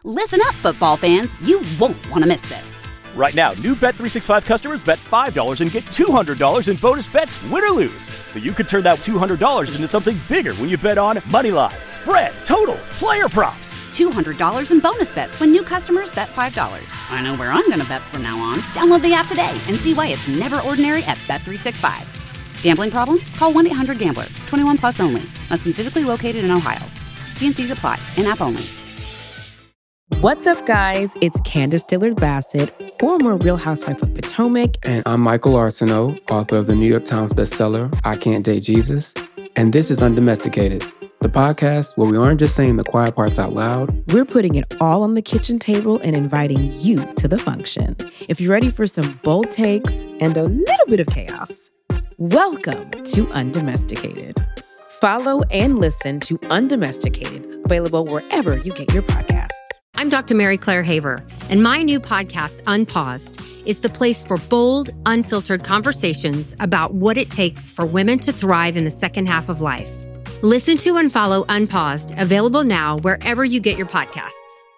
Listen up, football fans. You won't want to miss this. Right now, new Bet365 customers bet $5 and get $200 in bonus bets, win or lose. So you could turn that $200 into something bigger when you bet on moneyline, spread, totals, player props. $200 in bonus bets when new customers bet $5. I know where I'm going to bet from now on. Download the app today and see why it's never ordinary at Bet365. Gambling problem? Call 1-800-GAMBLER. 21 plus only. Must be physically located in Ohio. T&Cs apply. In-app only. What's up, guys? It's Candace Dillard-Bassett, former Real Housewife of Potomac. And I'm Michael Arsenault, author of the New York Times bestseller, I Can't Date Jesus. And this is Undomesticated, the podcast where we aren't just saying the quiet parts out loud. We're putting it all on the kitchen table and inviting you to the function. If you're ready for some bold takes and a little bit of chaos, welcome to Undomesticated. Follow and listen to Undomesticated, available wherever you get your podcasts. I'm Dr. Mary Claire Haver, and my new podcast, Unpaused, is the place for bold, unfiltered conversations about what it takes for women to thrive in the second half of life. Listen to and follow Unpaused, available now wherever you get your podcasts.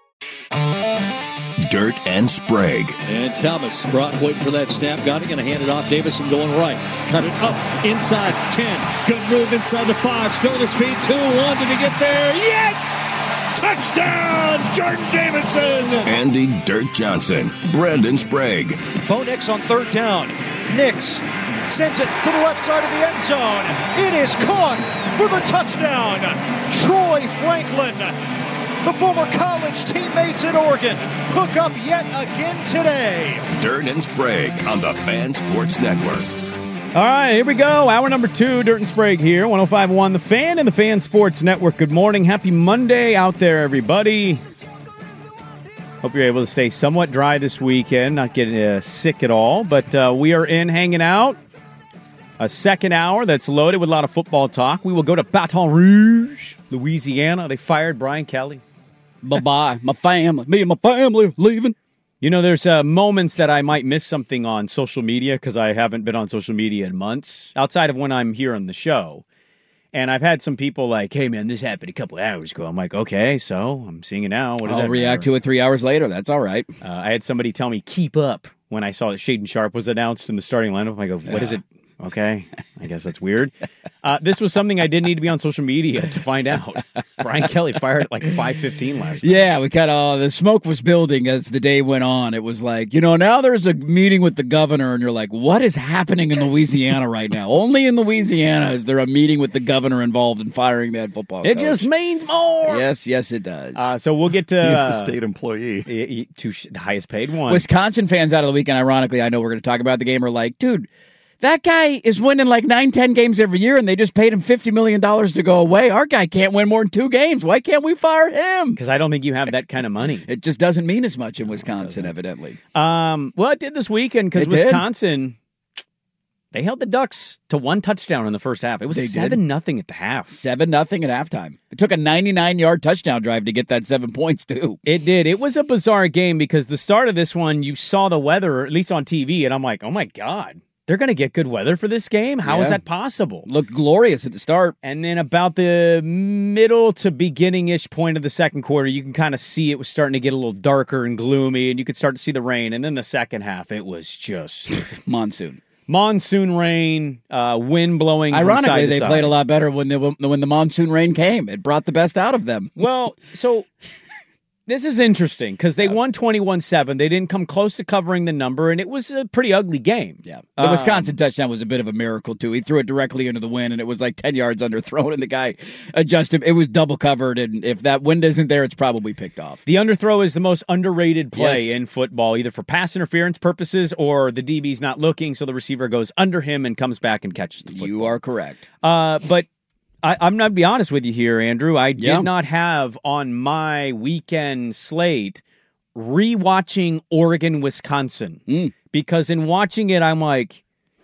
Dirt and Sprague. And Thomas waiting for that snap. Got it. Going to hand it off. Davison going right. Cut it up inside 10. Good move inside the 5. Still on his feet. 2-1. Did he get there? Yes! Touchdown, Jordan Davison! Andy Dirt Johnson. Brandon Sprague. Bo Nix on third down. Nix sends it to the left side of the end zone. It is caught for the touchdown. Troy Franklin, the former college teammates at Oregon, hook up yet again today. Dirt and Sprague on the Fan Sports Network. All right, here we go. Hour number 2, Dirt and Sprague here, 105.1 The Fan and the Fan Sports Network. Good morning. Happy Monday out there, everybody. Hope you're able to stay somewhat dry this weekend, not getting sick at all. But we are in hanging out. A second hour that's loaded with a lot of football talk. We will go to Baton Rouge, Louisiana. They fired Brian Kelly. Bye-bye. My family. Me and my family are leaving. You know, there's moments that I might miss something on social media because I haven't been on social media in months, outside of when I'm here on the show. And I've had some people like, hey, man, this happened a couple of hours ago. I'm like, okay, so I'm seeing it now. What does that I'll react to it 3 hours later. That's all right. I had somebody tell me, keep up, when I saw that Shaden Sharp was announced in the starting lineup. I go, what is it? Okay, I guess that's weird. This was something I didn't need to be on social media to find out. Brian Kelly fired at like 5:15 last night. Yeah, we kind of, the smoke was building as the day went on. It was like, now there's a meeting with the governor, and you're like, what is happening in Louisiana right now? Only in Louisiana is there a meeting with the governor involved in firing that football coach. It just means more. Yes, it does. So we'll get to... He's a state employee. The highest paid one. Wisconsin fans out of the weekend, ironically, I know we're going to talk about the game, are like, dude, that guy is winning like 9-10 games every year, and they just paid him $50 million to go away. Our guy can't win more than 2 games. Why can't we fire him? Because I don't think you have that kind of money. It just doesn't mean as much in Wisconsin, evidently. Well, it did this weekend because Wisconsin, they held the Ducks to 1 touchdown in the first half. It was 7-0 at the half. 7-0 at halftime. It took a 99-yard touchdown drive to get that 7 points, too. It did. It was a bizarre game because the start of this one, you saw the weather, at least on TV, and I'm like, oh, my God. They're going to get good weather for this game? How is that possible? Looked glorious at the start. And then about the middle to beginning-ish point of the second quarter, you can kind of see it was starting to get a little darker and gloomy, and you could start to see the rain. And then the second half, it was just... Monsoon rain, wind blowing. Ironically, they played a lot better when the monsoon rain came. It brought the best out of them. Well, so... This is interesting because they won 21-7. They didn't come close to covering the number, and it was a pretty ugly game. Yeah, the Wisconsin touchdown was a bit of a miracle, too. He threw it directly into the wind, and it was like 10 yards underthrown, and the guy adjusted. It was double covered, and if that wind isn't there, it's probably picked off. The underthrow is the most underrated play in football, either for pass interference purposes or the DB's not looking, so the receiver goes under him and comes back and catches the football. You are correct. But... I'm not to be honest with you here, Andrew. I did not have on my weekend slate rewatching Oregon-Wisconsin because in watching it, I'm like,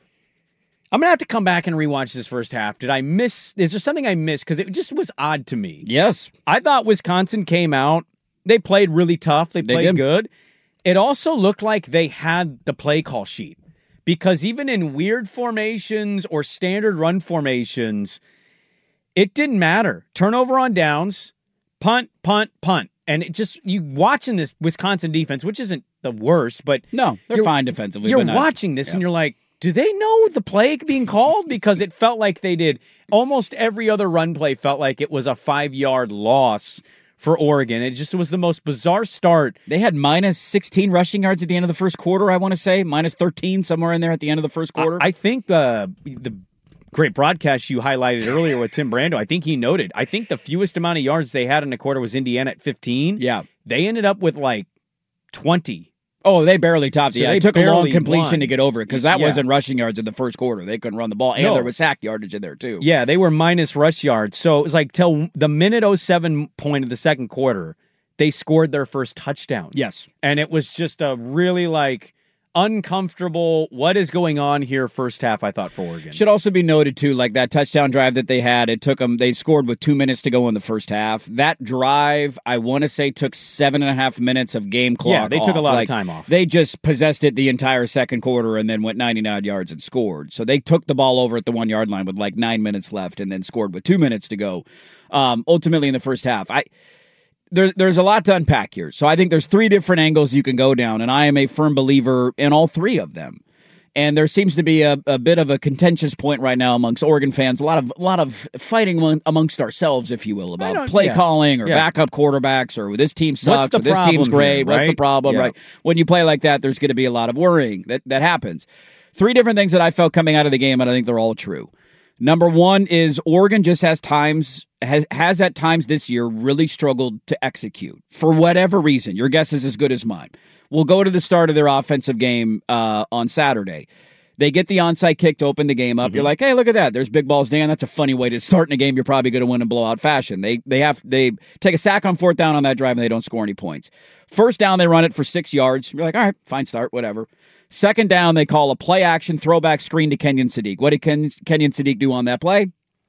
I'm going to have to come back and rewatch this first half. Is there something I missed? Because it just was odd to me. Yes. I thought Wisconsin came out. They played really tough. They played good. It also looked like they had the play call sheet because even in weird formations or standard run formations, it didn't matter. Turnover on downs, punt, punt, punt. And it just, you watching this Wisconsin defense, which isn't the worst, but no, they're fine defensively. You're watching this and you're like, do they know the play being called? Because it felt like they did. Almost every other run play felt like it was a 5-yard loss for Oregon. It just was the most bizarre start. They had minus 16 rushing yards at the end of the first quarter, I want to say. Minus 13 somewhere in there at the end of the first quarter. I think the great broadcast you highlighted earlier with Tim Brando, I think he noted, I think the fewest amount of yards they had in a quarter was Indiana at 15. Yeah. They ended up with like 20. Oh, they barely topped it. So It took a long completion won. to get over it because that wasn't rushing yards in the first quarter. They couldn't run the ball, and there was sack yardage in there, too. Yeah, they were minus rush yards. So it was like till the minute 07 point of the second quarter, they scored their first touchdown. Yes. And it was just a really uncomfortable, what is going on here first half, I thought, for Oregon. Should also be noted, too, like that touchdown drive that they had, it took them, they scored with 2 minutes to go in the first half. That drive, I want to say, took 7.5 minutes of game clock. Yeah, they took a lot of time off. They just possessed it the entire second quarter and then went 99 yards and scored. So they took the ball over at the 1 yard line with like 9 minutes left and then scored with 2 minutes to go. Ultimately in the first half. There's a lot to unpack here. So I think there's 3 different angles you can go down, and I am a firm believer in all 3 of them. And there seems to be a bit of a contentious point right now amongst Oregon fans, a lot of fighting amongst ourselves, if you will, about play calling or backup quarterbacks or this team sucks or this team's great. Here, What's the problem? Right? When you play like that, there's going to be a lot of worrying. That happens. 3 different things that I felt coming out of the game, and I think they're all true. Number 1 is Oregon just has at times this year really struggled to execute for whatever reason. Your guess is as good as mine. We'll go to the start of their offensive game on Saturday. They get the onside kick to open the game up. Mm-hmm. You're like, hey, look at that. There's big balls, Dan. That's a funny way to start in a game you're probably going to win in blowout fashion. They take a sack on 4th down on that drive and they don't score any points. First down, they run it for 6 yards. You're like, all right, fine start, whatever. Second down, they call a play-action throwback screen to Kenyon Sadiq. What did Kenyon Sadiq do on that play?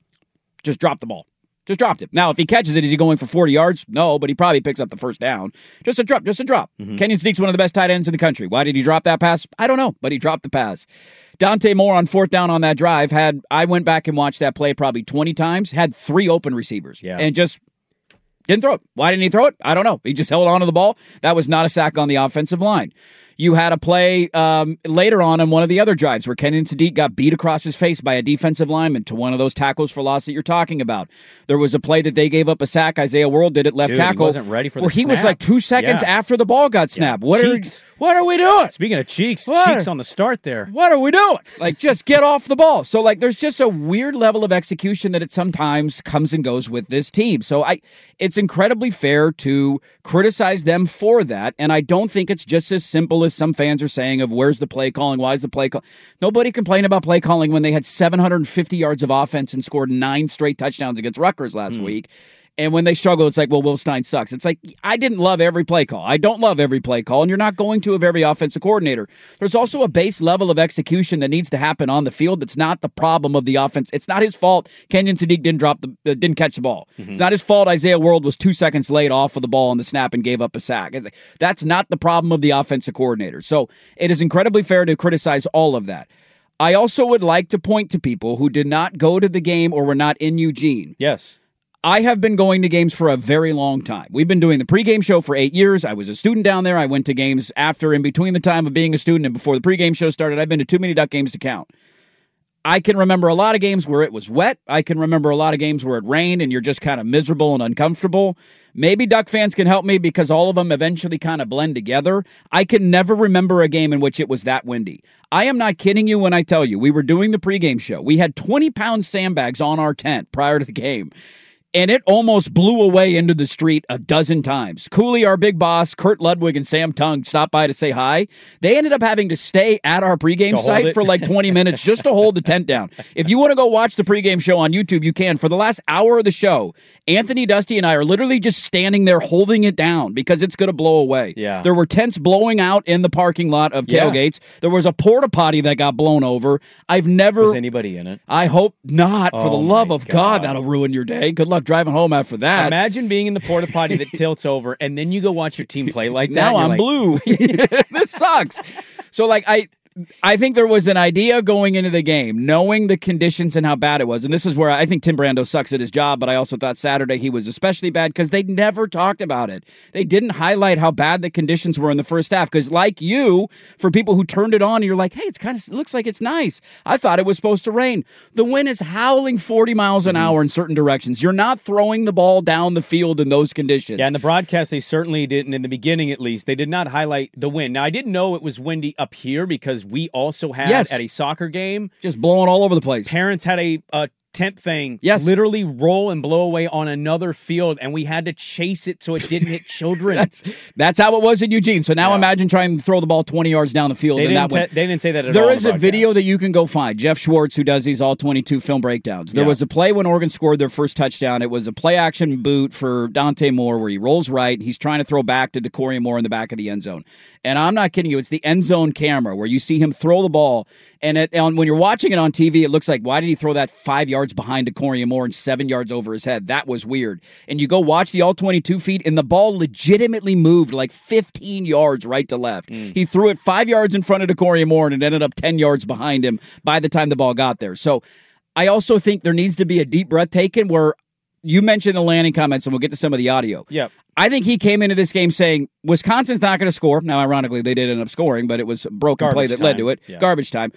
Just drop the ball. Just dropped it. Now, if he catches it, is he going for 40 yards? No, but he probably picks up the first down. Just a drop. Mm-hmm. Kenyon Sadiq's one of the best tight ends in the country. Why did he drop that pass? I don't know, but he dropped the pass. Dante Moore on 4th down on that drive I went back and watched that play probably 20 times, had 3 open receivers, and just didn't throw it. Why didn't he throw it? I don't know. He just held on to the ball. That was not a sack on the offensive line. You had a play later on one of the other drives where Kenyon Sadiq got beat across his face by a defensive lineman to one of those tackles for loss that you're talking about. There was a play that they gave up a sack. Isaiah World did it left tackle. He wasn't ready for the where he snap. was like 2 seconds after the ball got snapped. Yeah. What are we doing? Speaking of Cheeks on the start there. What are we doing? Like, just get off the ball. So, like, there's just a weird level of execution that it sometimes comes and goes with this team. So it's incredibly fair to criticize them for that, and I don't think it's just as simple as some fans are saying of where's the play calling, why is the play call. Nobody complained about play calling when they had 750 yards of offense and scored 9 straight touchdowns against Rutgers last week. And when they struggle, it's like, well, Will Stein sucks. It's like, I didn't love every play call. I don't love every play call, and you're not going to of every offensive coordinator. There's also a base level of execution that needs to happen on the field. That's not the problem of the offense. It's not his fault Kenyon Sadiq didn't catch the ball. Mm-hmm. It's not his fault Isaiah World was 2 seconds late off of the ball on the snap and gave up a sack. It's like, that's not the problem of the offensive coordinator. So it is incredibly fair to criticize all of that. I also would like to point to people who did not go to the game or were not in Eugene. Yes. I have been going to games for a very long time. We've been doing the pregame show for 8 years. I was a student down there. I went to games after and between the time of being a student and before the pregame show started. I've been to too many Duck games to count. I can remember a lot of games where it was wet. I can remember a lot of games where it rained and you're just kind of miserable and uncomfortable. Maybe Duck fans can help me because all of them eventually kind of blend together. I can never remember a game in which it was that windy. I am not kidding you when I tell you we were doing the pregame show. We had 20-pound sandbags on our tent prior to the game. And it almost blew away into the street a dozen times. Cooley, our big boss, Kurt Ludwig, and Sam Tung stopped by to say hi. They ended up having to stay at our pregame site for like 20 minutes just to hold the tent down. If you want to go watch the pregame show on YouTube, you can. For the last hour of the show, Anthony, Dusty, and I are literally just standing there holding it down because it's going to blow away. Yeah. There were tents blowing out in the parking lot of tailgates. There was a porta potty that got blown over. I've never... Was anybody in it? I hope not. For the love of God, that'll ruin your day. Good luck driving home after that. Imagine being in the porta potty that tilts over, and then you go watch your team play like that. Now I'm like, blue. This sucks. So, like, I think there was an idea going into the game, knowing the conditions and how bad it was. And this is where I think Tim Brando sucks at his job, but I also thought Saturday he was especially bad because they never talked about it. They didn't highlight how bad the conditions were in the first half. Because like you, for people who turned it on, you're like, hey, it looks like it's nice. I thought it was supposed to rain. The wind is howling 40 miles an hour in certain directions. You're not throwing the ball down the field in those conditions. Yeah, in the broadcast, they certainly didn't, in the beginning at least, they did not highlight the wind. Now, I didn't know it was windy up here because we also had at a soccer game. Just blowing all over the place. Parents had a tent thing literally roll and blow away on another field, and we had to chase it so it didn't hit children. That's how it was in Eugene. So now imagine trying to throw the ball 20 yards down the field. They didn't say that at all. There is a video that you can go find. Jeff Schwartz, who does these all 22 film breakdowns. There was a play when Oregon scored their first touchdown. It was a play-action boot for Dante Moore where he rolls right. He's trying to throw back to DeCoria Moore in the back of the end zone. And I'm not kidding you. It's the end zone camera where you see him throw the ball. And when you're watching it on TV, it looks like, why did he throw that 5 yards behind DeCoria Moore and 7 yards over his head? That was weird. And you go watch the all 22 feet, and the ball legitimately moved like 15 yards right to left. He threw it 5 yards in front of DeCoria Moore, and it ended up 10 yards behind him by the time the ball got there. So I also think there needs to be a deep breath taken where you mentioned the Lanning comments, and we'll get to some of the audio. Yep. I think he came into this game saying Wisconsin's not going to score. Now, ironically, they did end up scoring, but it was a broken play that led to it. Yeah. Garbage time.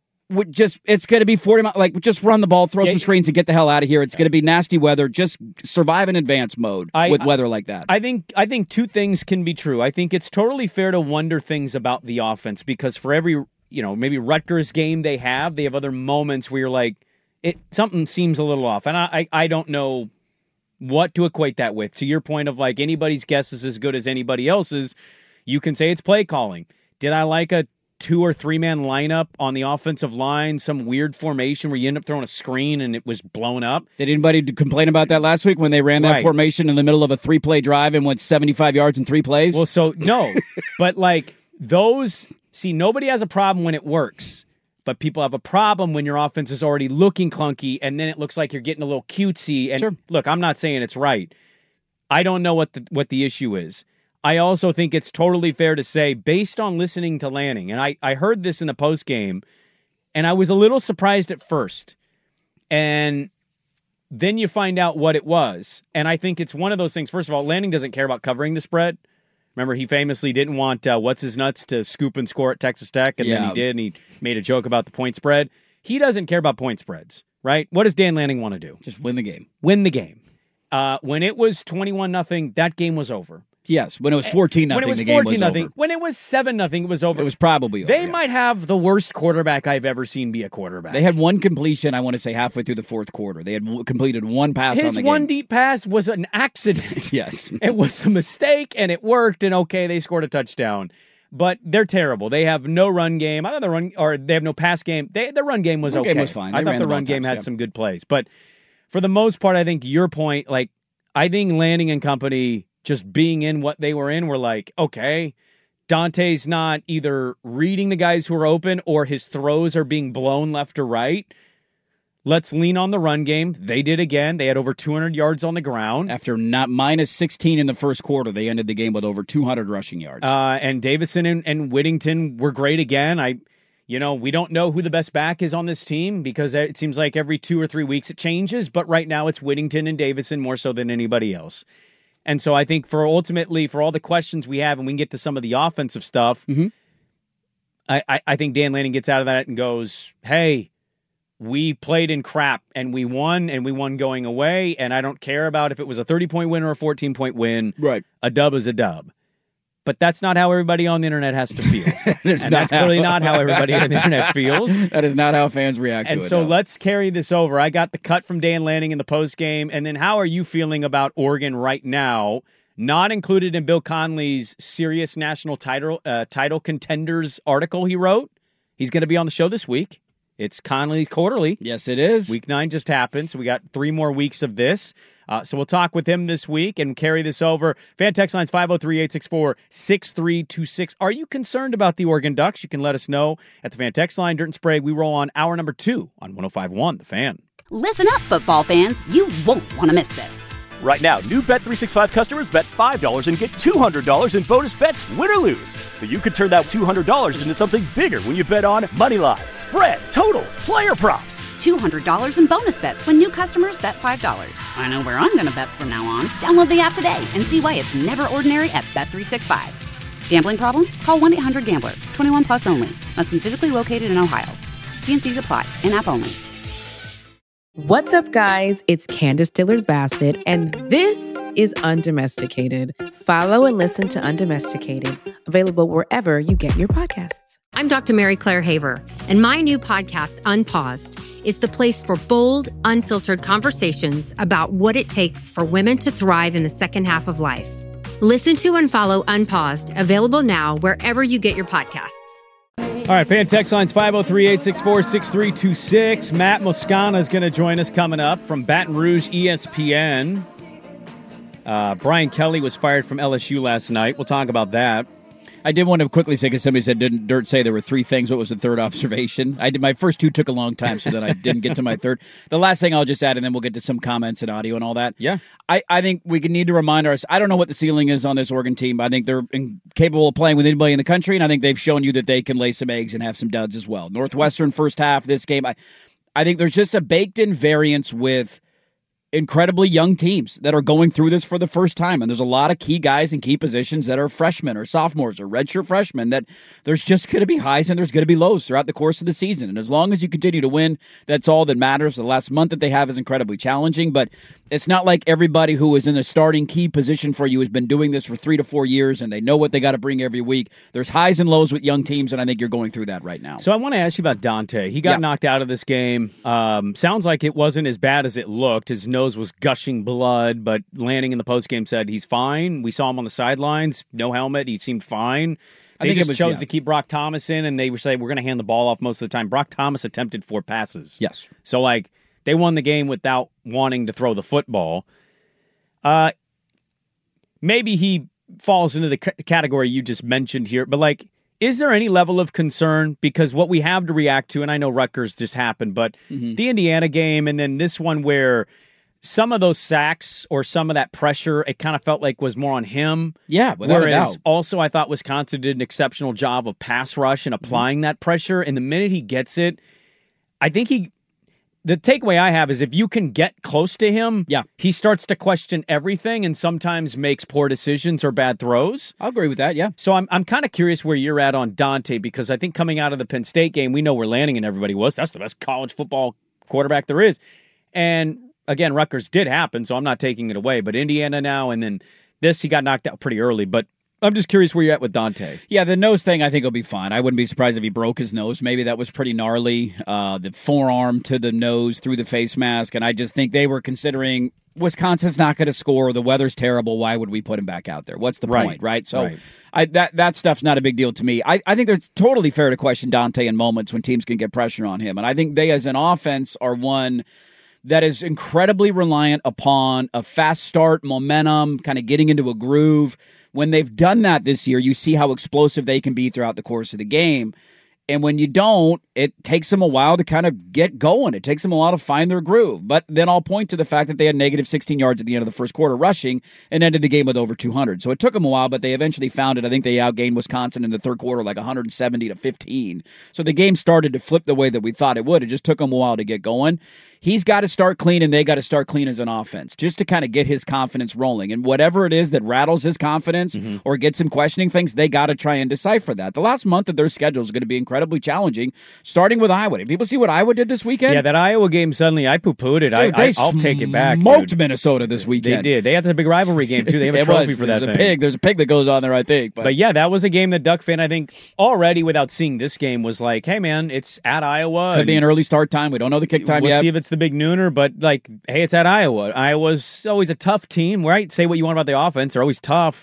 It's going to be 40 miles. Like, just run the ball, throw some screens, and get the hell out of here. It's going to be nasty weather. Just survive in advance mode with weather like that. I think two things can be true. I think it's totally fair to wonder things about the offense because for every, maybe Rutgers game they have other moments where you're like, something seems a little off. And I don't know what to equate that with. To your point of like anybody's guess is as good as anybody else's, you can say it's play calling. Did I like a 2 or 3 man lineup on the offensive line, some weird formation where you end up throwing a screen and it was blown up? Did anybody complain about that last week when they ran that formation in the middle of a 3-play drive and went 75 yards in 3 plays? Well, so no, but like nobody has a problem when it works. But people have a problem when your offense is already looking clunky and then it looks like you're getting a little cutesy. And look, I'm not saying it's right. I don't know what the issue is. I also think it's totally fair to say, based on listening to Lanning, and I heard this in the postgame, and I was a little surprised at first. And then you find out what it was. And I think it's one of those things. First of all, Lanning doesn't care about covering the spread. Remember, he famously didn't want What's-His-Nuts to scoop and score at Texas Tech, and then he did, and he made a joke about the point spread. He doesn't care about point spreads, right? What does Dan Lanning want to do? Just win the game. Win the game. When it was 21-0, that game was over. Yes, when it was 14-0, the game was over. When it was 7-0, it was over. It was probably over. They might have the worst quarterback I've ever seen be a quarterback. They had one completion, I want to say, halfway through the fourth quarter. They had completed one pass on the game. His one deep pass was an accident. Yes. It was a mistake, and it worked, and okay, they scored a touchdown. But they're terrible. They have no run game. I thought they have no pass game. Their run game was okay. Run game was fine. I thought the run game had some good plays. But for the most part, I think your point, like, I think Lanning and company just being in what they were in, were like, okay, Dante's not either reading the guys who are open or his throws are being blown left or right. Let's lean on the run game. They did again. They had over 200 yards on the ground. After not minus 16 in the first quarter, they ended the game with over 200 rushing yards. And Davison and Whittington were great again. We don't know who the best back is on this team because it seems like every 2 or 3 weeks it changes, but right now it's Whittington and Davison more so than anybody else. And so I think for all the questions we have, and we can get to some of the offensive stuff, I think Dan Lanning gets out of that and goes, hey, we played in crap and we won going away, and I don't care about if it was a 30-point win or a 14-point win. Right. A dub is a dub. But that's not how everybody on the internet has to feel. That's clearly not how everybody on the internet feels. That is not how fans react to it. And so let's carry this over. I got the cut from Dan Lanning in the postgame. And then how are you feeling about Oregon right now? Not included in Bill Conley's serious national title contenders article he wrote. He's going to be on the show this week. It's Conley's Quarterly. Yes, it is. Week 9 just happened, so we got 3 more weeks of this. So we'll talk with him this week and carry this over. Fan text line's 503-864-6326. Are you concerned about the Oregon Ducks? You can let us know at the fan text line. Dirt and Sprague, we roll on hour number 2 on 105.1 The Fan. Listen up, football fans. You won't want to miss this. Right now, new Bet365 customers bet $5 and get $200 in bonus bets, win or lose. So you could turn that $200 into something bigger when you bet on Moneyline, spread, totals, player props. $200 in bonus bets when new customers bet $5. I know where I'm going to bet from now on. Download the app today and see why it's never ordinary at Bet365. Gambling problem? Call 1-800-GAMBLER. 21 plus only. Must be physically located in Ohio. T&Cs apply. In-app only. What's up, guys? It's Candace Dillard-Bassett, and this is Undomesticated. Follow and listen to Undomesticated, available wherever you get your podcasts. I'm Dr. Mary Claire Haver, and my new podcast, Unpaused, is the place for bold, unfiltered conversations about what it takes for women to thrive in the second half of life. Listen to and follow Unpaused, available now wherever you get your podcasts. All right, fan text lines 503-864-6326. Matt Moscana is going to join us coming up from Baton Rouge, ESPN. Brian Kelly was fired from LSU last night. We'll talk about that. I did want to quickly say, because somebody said, didn't Dirt say there were three things? What was the third observation? My first two took a long time, so then I didn't get to my third. The last thing I'll just add, and then we'll get to some comments and audio and all that. Yeah. I think we need to remind ourselves, I don't know what the ceiling is on this Oregon team. I think they're capable of playing with anybody in the country, and I think they've shown you that they can lay some eggs and have some duds as well. Northwestern first half, this game, I think there's just a baked-in variance with incredibly young teams that are going through this for the first time. And there's a lot of key guys in key positions that are freshmen or sophomores or redshirt freshmen that there's just going to be highs and there's going to be lows throughout the course of the season. And as long as you continue to win, that's all that matters. The last month that they have is incredibly challenging, but it's not like everybody who is in a starting key position for you has been doing this for 3 to 4 years and they know what they got to bring every week. There's highs and lows with young teams, and I think you're going through that right now. So I want to ask you about Dante. He got knocked out of this game. Sounds like it wasn't as bad as it looked. His nose was gushing blood, but Lanning in the postgame said he's fine. We saw him on the sidelines, no helmet. He seemed fine. They just chose to keep Brock Thomas in, and they were saying, we're going to hand the ball off most of the time. Brock Thomas attempted 4 passes. Yes. So, they won the game without wanting to throw the football. Maybe he falls into the category you just mentioned here, but, is there any level of concern? Because what we have to react to, and I know Rutgers just happened, but the Indiana game and then this one where some of those sacks or some of that pressure, it kind of felt like was more on him. Yeah, without a doubt. Also, I thought Wisconsin did an exceptional job of pass rush and applying that pressure. And the minute he gets it, I think the takeaway I have is if you can get close to him, he starts to question everything and sometimes makes poor decisions or bad throws. I'll agree with that, yeah. So I'm kind of curious where you're at on Dante, because I think coming out of the Penn State game, we know where Lanning and everybody was. That's the best college football quarterback there is. And again, Rutgers did happen, so I'm not taking it away. But Indiana now, and then this, he got knocked out pretty early. But I'm just curious where you're at with Dante. Yeah, the nose thing I think will be fine. I wouldn't be surprised if he broke his nose. Maybe that was pretty gnarly. The forearm to the nose through the face mask. And I just think they were considering Wisconsin's not going to score. The weather's terrible. Why would we put him back out there? What's the point, right? So that stuff's not a big deal to me. I think it's totally fair to question Dante in moments when teams can get pressure on him. And I think they as an offense are one that is incredibly reliant upon a fast start, momentum, kind of getting into a groove. When they've done that this year, you see how explosive they can be throughout the course of the game. And when you don't, it takes them a while to kind of get going. It takes them a while to find their groove. But then I'll point to the fact that they had negative 16 yards at the end of the first quarter rushing and ended the game with over 200. So it took them a while, but they eventually found it. I think they outgained Wisconsin in the third quarter 170-15. So the game started to flip the way that we thought it would. It just took them a while to get going. He's got to start clean, and they got to start clean as an offense just to kind of get his confidence rolling. And whatever it is that rattles his confidence or gets him questioning things, they got to try and decipher that. The last month of their schedule is going to be incredibly challenging, starting with Iowa. Did people see what Iowa did this weekend? Yeah, that Iowa game, suddenly I poo-pooed it. Dude, I'll take it back. Smoked Minnesota this weekend. They did. They had the big rivalry game, too. They have a trophy for that thing. There's a pig that goes on there, I think. But yeah, that was a game that Duck fan, I think, already without seeing this game was like, hey, man, it's at Iowa. Could be an early start time. We don't know the kick time yet. We'll see if it's the big nooner, but hey, it's at Iowa. Iowa's always a tough team, right? Say what you want about the offense. They're always tough.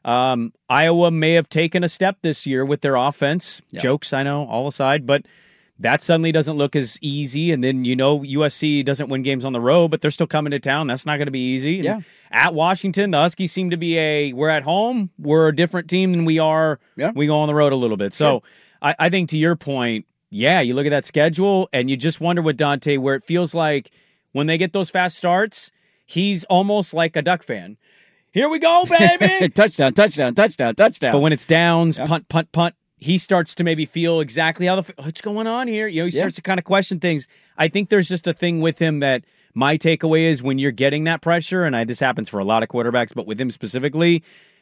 Iowa may have taken a step this year with their offense. Yep. Jokes, I know, all aside, but that suddenly doesn't look as easy. And then, USC doesn't win games on the road, but they're still coming to town. That's not going to be easy. Yeah. And at Washington, the Huskies seem to be we're at home. We're a different team than we are. Yeah. We go on the road a little bit. So I think to your point, yeah, you look at that schedule and you just wonder with Dante where it feels like when they get those fast starts, he's almost like a Duck fan. Here we go, baby! Touchdown, touchdown, touchdown, touchdown. But when it's downs, punt, punt, punt, he starts to maybe feel exactly what's going on here. He starts to kind of question things. I think there's just a thing with him that my takeaway is when you're getting that pressure, and this happens for a lot of quarterbacks, but with him specifically,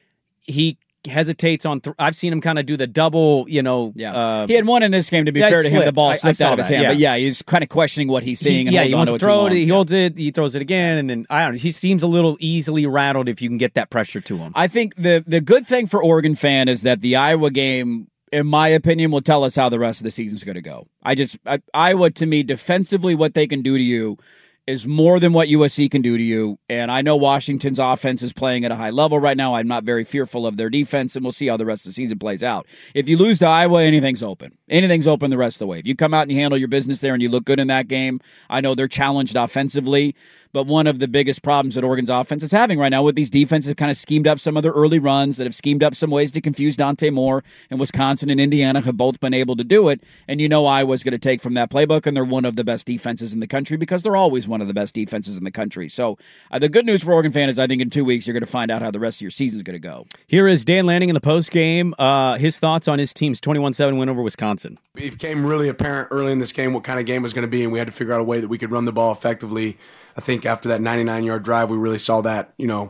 he hesitates on. I've seen him kind of do the double. He had one in this game. To be fair to him, the ball slipped out of his hand. Yeah. But he's kind of questioning what he's seeing. He wants to throw it. He holds it. He throws it again, and then I don't know. He seems a little easily rattled if you can get that pressure to him. I think the good thing for Oregon fan is that the Iowa game, in my opinion, will tell us how the rest of the season is going to go. Iowa, to me, defensively, what they can do to you is more than what USC can do to you. And I know Washington's offense is playing at a high level right now. I'm not very fearful of their defense, and we'll see how the rest of the season plays out. If you lose to Iowa, anything's open. Anything's open the rest of the way. If you come out and you handle your business there and you look good in that game, I know they're challenged offensively, but one of the biggest problems that Oregon's offense is having right now with these defenses have kind of schemed up some of their early runs, that have schemed up some ways to confuse Dante Moore, and Wisconsin and Indiana have both been able to do it. And Iowa's going to take from that playbook, and they're one of the best defenses in the country because they're always one of the best defenses in the country. So the good news for Oregon fans is I think in 2 weeks you're going to find out how the rest of your season is going to go. Here is Dan Lanning in the postgame. His thoughts on his team's 21-7 win over Wisconsin. It became really apparent early in this game what kind of game it was going to be, and we had to figure out a way that we could run the ball effectively. I think after that 99-yard drive, we really saw that,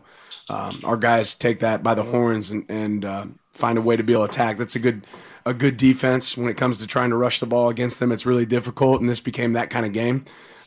our guys take that by the horns and find a way to be able to attack. That's a good defense when it comes to trying to rush the ball against them. It's really difficult, and this became that kind of game.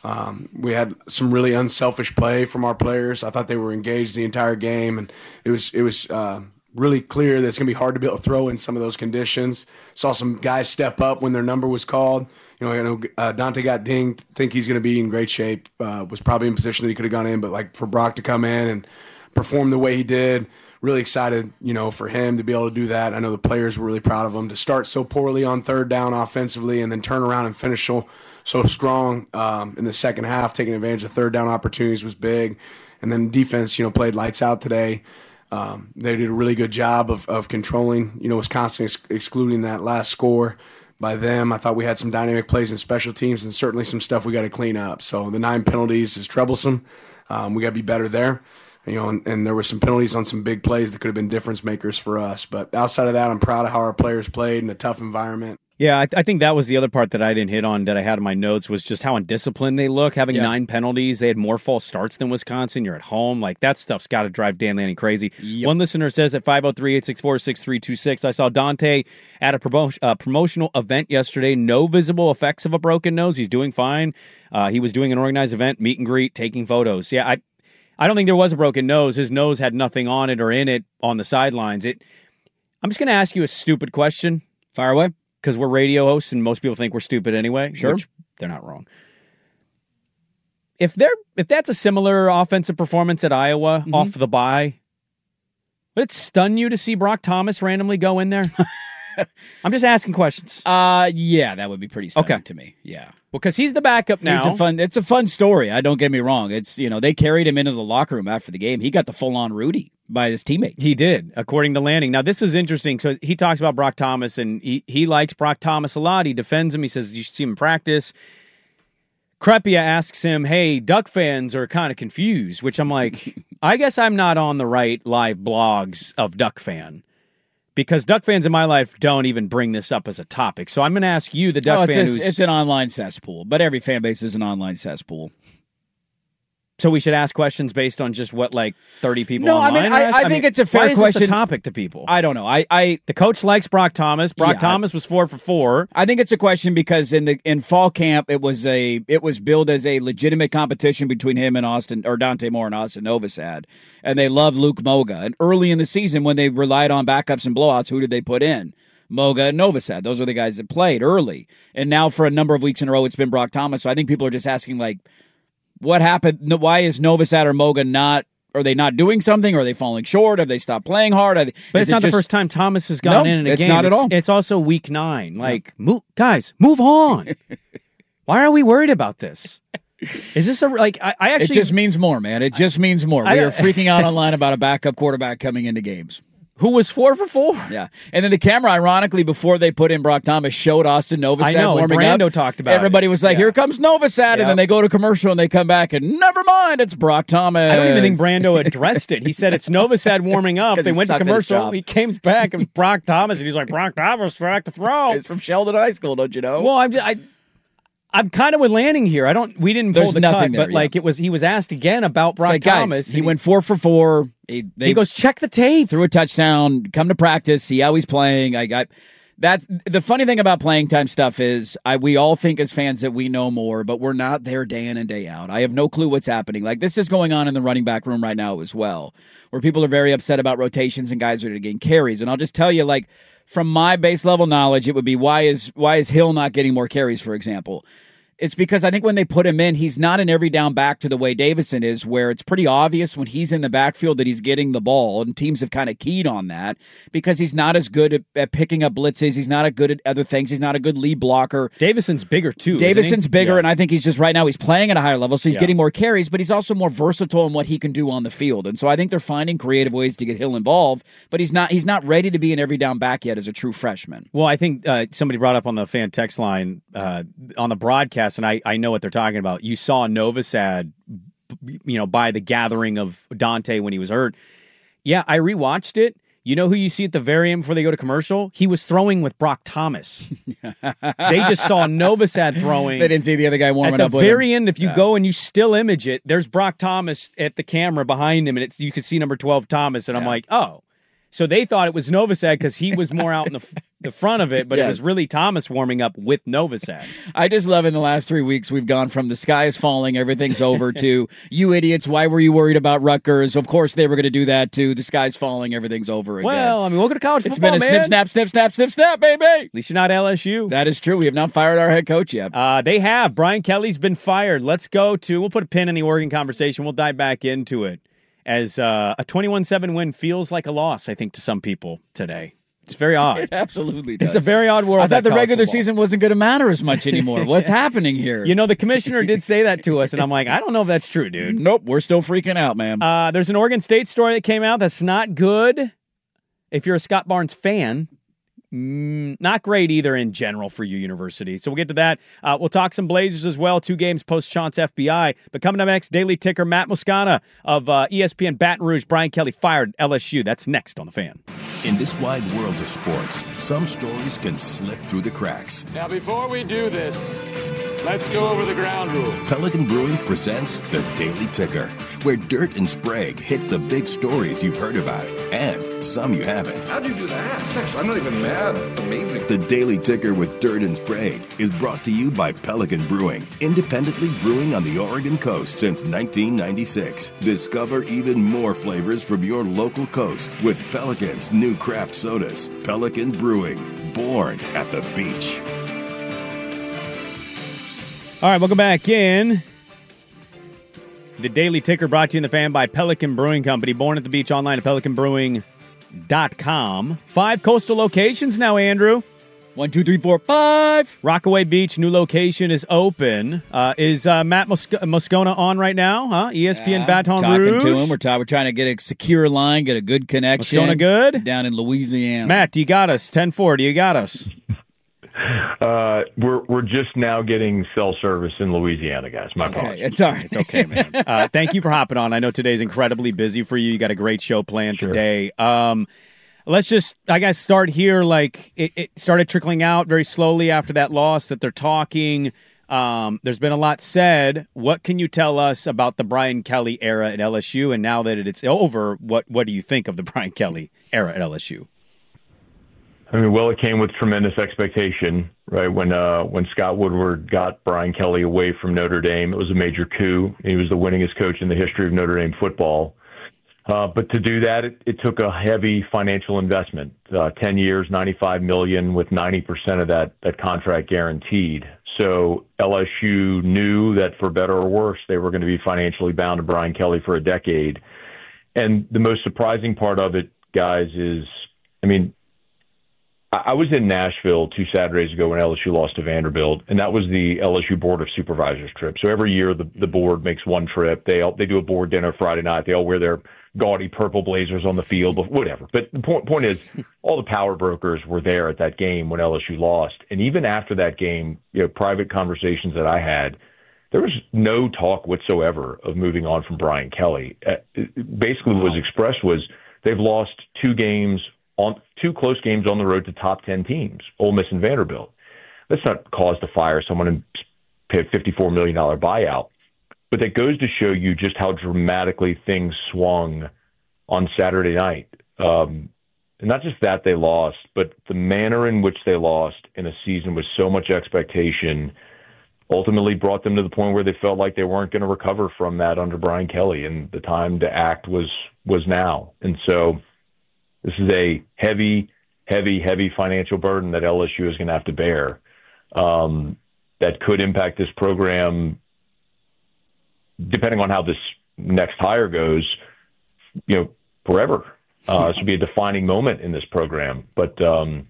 We had some really unselfish play from our players. I thought they were engaged the entire game, and it was really clear that it's going to be hard to be able to throw in some of those conditions. Saw some guys step up when their number was called. I know Dante got dinged. Think he's going to be in great shape. Was probably in position that he could have gone in, but for Brock to come in and perform the way he did, really excited, for him to be able to do that. I know the players were really proud of him to start so poorly on third down offensively and then turn around and finish so strong in the second half, taking advantage of third down opportunities was big. And then defense, played lights out today. They did a really good job of controlling, Wisconsin, excluding that last score by them. I thought we had some dynamic plays in special teams and certainly some stuff we got to clean up. So the 9 penalties is troublesome. We got to be better there. And there were some penalties on some big plays that could have been difference makers for us. But outside of that, I'm proud of how our players played in a tough environment. Yeah, I think that was the other part that I didn't hit on that I had in my notes was just how undisciplined they look. Having 9 penalties, they had more false starts than Wisconsin. You're at home. That stuff's got to drive Dan Lanning crazy. Yep. One listener says at 503-864-6326, I saw Dante at a promotional event yesterday. No visible effects of a broken nose. He's doing fine. He was doing an organized event, meet and greet, taking photos. Yeah, I don't think there was a broken nose. His nose had nothing on it or in it on the sidelines. I'm just going to ask you a stupid question. Fire away. Because we're radio hosts and most people think we're stupid anyway. Sure. Which they're not wrong. If that's a similar offensive performance at Iowa off the bye, would it stun you to see Brock Thomas randomly go in there? I'm just asking questions. Yeah, that would be pretty stunning to me. Yeah. Well, because he's the backup now. It's a fun story. Don't get me wrong. It's, they carried him into the locker room after the game. He got the full-on Rudy by his teammates. He did, according to Lanning. Now, this is interesting. So he talks about Brock Thomas, and he likes Brock Thomas a lot. He defends him. He says you should see him in practice. Crepia asks him, hey, Duck fans are kind of confused, which I'm like, I guess I'm not on the right live blogs of Duck fan. Because Duck fans in my life don't even bring this up as a topic. So I'm going to ask you, the Duck fan it's an online cesspool, but every fan base is an online cesspool. So we should ask questions based on just what 30 people No, online I think it's a fair question. Why is this a topic to people? I don't know. The coach likes Brock Thomas. Thomas was 4 for 4. I think it's a question because in fall camp it was billed as a legitimate competition between him and Dante Moore and Austin Novosad, and they love Luke Moga. And early in the season when they relied on backups and blowouts, who did they put in? Moga and Novosad. Those were the guys that played early. And now for a number of weeks in a row it's been Brock Thomas. So I think people are just asking what happened? Why is Novosad or Moga not? Are they not doing something? Are they falling short? Have they stopped playing hard? But it's not the first time Thomas has gone in a game. It's not at all. It's also week 9. Guys, move on. Why are we worried about this? Is this I actually? It just means more, man. It just means more. We are freaking out online about a backup quarterback coming into games. who was 4 for 4. Yeah. And then the camera, ironically, before they put in Brock Thomas, showed Austin Novosad I know, warming and Brando up. talked about Everybody it. was like, here comes Novosad. And then they go to commercial and they come back and never mind, it's Brock Thomas. I don't even think Brando addressed it. He said it's Novosad warming up. They went to commercial. He came back and Brock Thomas, and he's like, Brock Thomas back to throw. He's from Sheldon High School, don't you know? Well, I'm kind of with Lanning here. We didn't pull the cut, but like he was asked again about Brock Thomas. Guys, he went 4 for 4. He goes, check the tape. Threw a touchdown. Come to practice. See how he's playing. That's the funny thing about playing time stuff is we all think as fans that we know more, but we're not there day in and day out. I have no clue what's happening. Like this is going on in the running back room right now as well, where people are very upset about rotations and guys are to gain carries. And I'll just tell you, like from my base level knowledge, it would be why is Hill not getting more carries, for example? It's because I think when they put him in, he's not an every down back to the way Davison is, where it's pretty obvious when he's in the backfield that he's getting the ball, and teams have kind of keyed on that because he's not as good at picking up blitzes. He's not as good at other things. He's not a good lead blocker. Davison's bigger, too. Davison's bigger, and I think he's just right now he's playing at a higher level, so he's getting more carries, but he's also more versatile in what he can do on the field. And so I think they're finding creative ways to get Hill involved, but he's not ready to be an every down back yet as a true freshman. Well, I think somebody brought up on the fan text line on the broadcast, and I know what they're talking about. You saw Novosad, by the gathering of Dante when he was hurt. Yeah, I rewatched it. You know who you see at the very end before they go to commercial? He was throwing with Brock Thomas. They just saw Novosad throwing. They didn't see the other guy warming up at the very end. If you go and you still image it, there's Brock Thomas at the camera behind him, and you can see number 12 Thomas, and I'm like, oh. So they thought it was Novosad because he was more out in the front of it, but it was really Thomas warming up with Novosad. I just love in the last 3 weeks we've gone from the sky is falling, everything's over to you idiots, why were you worried about Rutgers? Of course they were going to do that too. The sky's falling, everything's over again. Well, I mean, welcome to college football, It's been a snip, baby. At least you're not LSU. That is true. We have not fired our head coach yet. They have. Brian Kelly's been fired. Let's go to, we'll put a pin in the Oregon conversation. We'll dive back into it. As a 21-7 win feels like a loss, I think, to some people today. It's very odd. It absolutely does. It's a very odd world. I thought the regular season wasn't going to matter as much anymore. What's happening here? The commissioner did say that to us, and I'm like, I don't know if that's true, dude. Nope, we're still freaking out, man. There's an Oregon State story that came out that's not good. If you're a Scott Barnes fan, not great either in general for your university. So we'll get to that. We'll talk some Blazers as well. 2 games post-Chance FBI. But coming up next, Daily Ticker, Matt Moscona of ESPN Baton Rouge. Brian Kelly fired LSU. That's next on The Fan. In this wide world of sports, some stories can slip through the cracks. Now, before we do this, let's go over the ground rules. Pelican Brewing presents the Daily Ticker, where Dirt and Sprague hit the big stories you've heard about, and some you haven't. How'd you do that? Actually, I'm not even mad. It's amazing. The Daily Ticker with Dirt and Sprague is brought to you by Pelican Brewing, independently brewing on the Oregon coast since 1996. Discover even more flavors from your local coast with Pelican's new craft sodas. Pelican Brewing, born at the beach. All right, welcome back in. The Daily Ticker brought to you in The Fan by Pelican Brewing Company. Born at the beach, online at pelicanbrewing.com. 5 coastal locations now, Andrew. 1, 2, 3, 4, 5. Rockaway Beach, new location is open. Is Matt Moscona on right now? Huh? ESPN Baton Rouge. Talking to him. We're trying to get a secure line, get a good connection. Moscona good? Down in Louisiana. Matt, do you got us? 10-4, do you got us? We're just now getting cell service in Louisiana, guys. My apologies. It's all right. It's okay, man. Thank you for hopping on. I know today's incredibly busy for you. You got a great show planned today. Let's just, I guess, start here. Like it started trickling out very slowly after that loss that they're talking. There's been a lot said. What can you tell us about the Brian Kelly era at LSU? And now that it's over, what do you think of the Brian Kelly era at LSU? I mean, well, it came with tremendous expectation, right? When Scott Woodward got Brian Kelly away from Notre Dame, it was a major coup. He was the winningest coach in the history of Notre Dame football. But to do that, it took a heavy financial investment, 10 years, $95 million, with 90% of that contract guaranteed. So LSU knew that for better or worse, they were going to be financially bound to Brian Kelly for a decade. And the most surprising part of it, guys, is, I mean, I was in Nashville 2 Saturdays ago when LSU lost to Vanderbilt, and that was the LSU Board of Supervisors trip. So every year the board makes one trip. They do a board dinner Friday night. They all wear their gaudy purple blazers on the field, but whatever. But the point is, all the power brokers were there at that game when LSU lost. And even after that game, private conversations that I had, there was no talk whatsoever of moving on from Brian Kelly. Basically, what was expressed was they've lost 2 close games on the road to top 10 teams, Ole Miss and Vanderbilt. That's not cause to fire someone and pay a $54 million buyout. But that goes to show you just how dramatically things swung on Saturday night. And not just that they lost, but the manner in which they lost in a season with so much expectation ultimately brought them to the point where they felt like they weren't going to recover from that under Brian Kelly, and the time to act was now. And so this is a heavy, heavy, heavy financial burden that LSU is going to have to bear that could impact this program, depending on how this next hire goes, forever. This will be a defining moment in this program. But to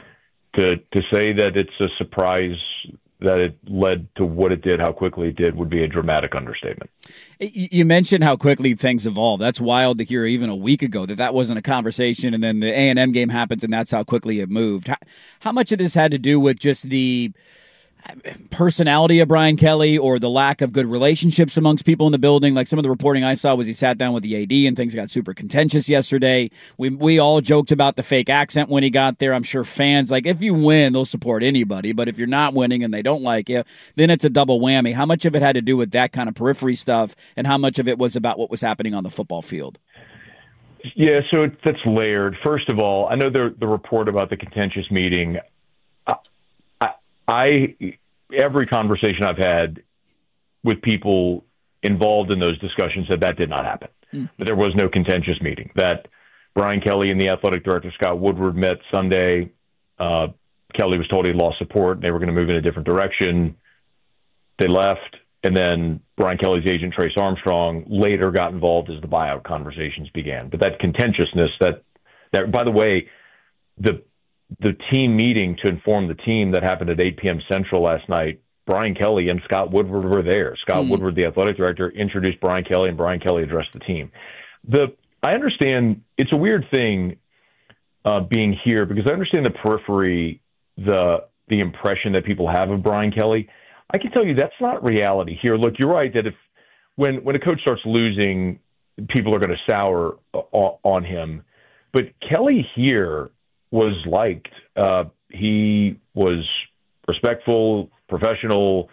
say that it's a surprise that it led to what it did, how quickly it did, would be a dramatic understatement. You mentioned how quickly things evolve. That's wild to hear even a week ago that wasn't a conversation, and then the A&M game happens, and that's how quickly it moved. How much of this had to do with just the personality of Brian Kelly or the lack of good relationships amongst people in the building? Like some of the reporting I saw was he sat down with the AD and things got super contentious yesterday. We all joked about the fake accent when he got there. I'm sure fans, like, if you win, they'll support anybody. But if you're not winning and they don't like you, then it's a double whammy. How much of it had to do with that kind of periphery stuff, and how much of it was about what was happening on the football field? Yeah, so that's layered. First of all, I know the report about the contentious meeting. Every conversation I've had with people involved in those discussions said that did not happen. But there was no contentious meeting. That Brian Kelly and the athletic director, Scott Woodward, met Sunday. Kelly was told he lost support and they were going to move in a different direction. They left. And then Brian Kelly's agent, Trace Armstrong, later got involved as the buyout conversations began. But that contentiousness, that by the way, the team meeting to inform the team that happened at 8 p.m. Central last night, Brian Kelly and Scott Woodward were there. Scott Woodward, the athletic director, introduced Brian Kelly, and Brian Kelly addressed the team. I understand it's a weird thing being here, because I understand the periphery, the impression that people have of Brian Kelly. I can tell you that's not reality here. Look, you're right that when a coach starts losing, people are going to sour on him. But Kelly here was liked. He was respectful, professional.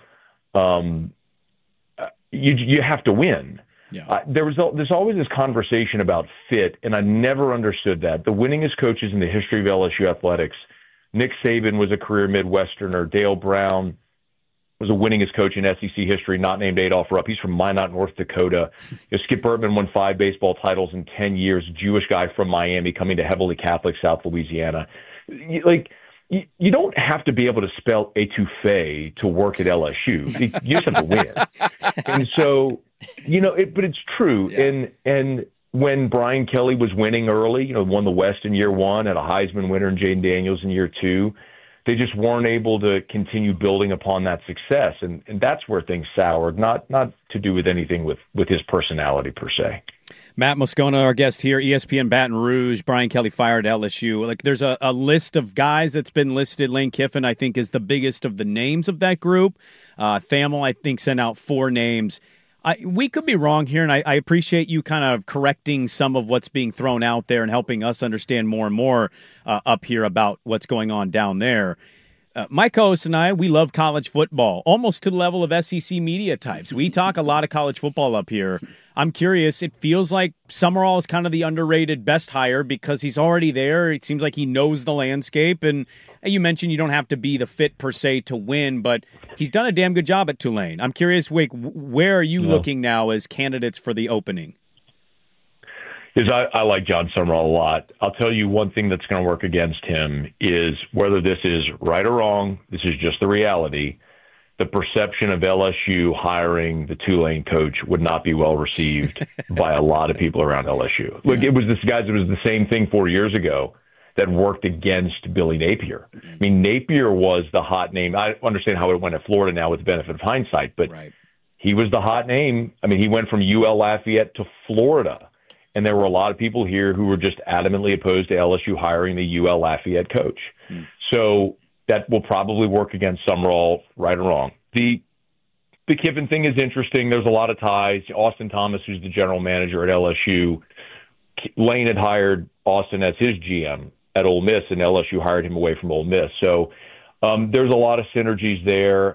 You have to win. Yeah. There's always this conversation about fit, and I never understood that. The winningest coaches in the history of LSU athletics, Nick Saban was a career Midwesterner. Dale Brown was the winningest coach in SEC history, not named Adolph Rupp. He's from Minot, North Dakota. Skip Bertman won 5 baseball titles in 10 years, Jewish guy from Miami coming to heavily Catholic South Louisiana. You don't have to be able to spell etouffee to work at LSU. You just have to win. And so, but it's true. Yeah. And when Brian Kelly was winning early, won the West in year 1, had a Heisman winner in Jaden Daniels in year 2, they just weren't able to continue building upon that success. And that's where things soured, not to do with anything with his personality per se. Matt Moscona, our guest here, ESPN Baton Rouge. Brian Kelly fired LSU. Like, there's a list of guys that's been listed. Lane Kiffin, I think, is the biggest of the names of that group. Thamel, I think, sent out 4 names. We could be wrong here, and I appreciate you kind of correcting some of what's being thrown out there and helping us understand more and more up here about what's going on down there. My co-host and I, we love college football, almost to the level of SEC media types. We talk a lot of college football up here. I'm curious, it feels like Summerall is kind of the underrated best hire because he's already there. It seems like he knows the landscape. And you mentioned you don't have to be the fit per se to win, but he's done a damn good job at Tulane. I'm curious, Wake, where are you looking now as candidates for the opening? I like John Summerall a lot. I'll tell you one thing that's going to work against him is, whether this is right or wrong, this is just the reality. The perception of LSU hiring the Tulane coach would not be well received by a lot of people around LSU. Look, it was the same thing 4 years ago that worked against Billy Napier. I mean, Napier was the hot name. I understand how it went at Florida now with the benefit of hindsight, but he was the hot name. I mean, he went from UL Lafayette to Florida, and there were a lot of people here who were just adamantly opposed to LSU hiring the UL Lafayette coach. So that will probably work against Summerall, right or wrong. The Kiffin thing is interesting. There's a lot of ties. Austin Thomas, who's the general manager at LSU, Lane had hired Austin as his GM at Ole Miss, and LSU hired him away from Ole Miss. So there's a lot of synergies there.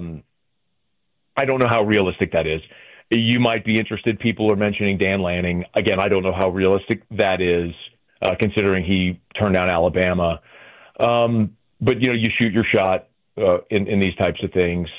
I don't know how realistic that is. You might be interested. People are mentioning Dan Lanning. Again, I don't know how realistic that is, considering he turned down Alabama. But, you shoot your shot in these types of things.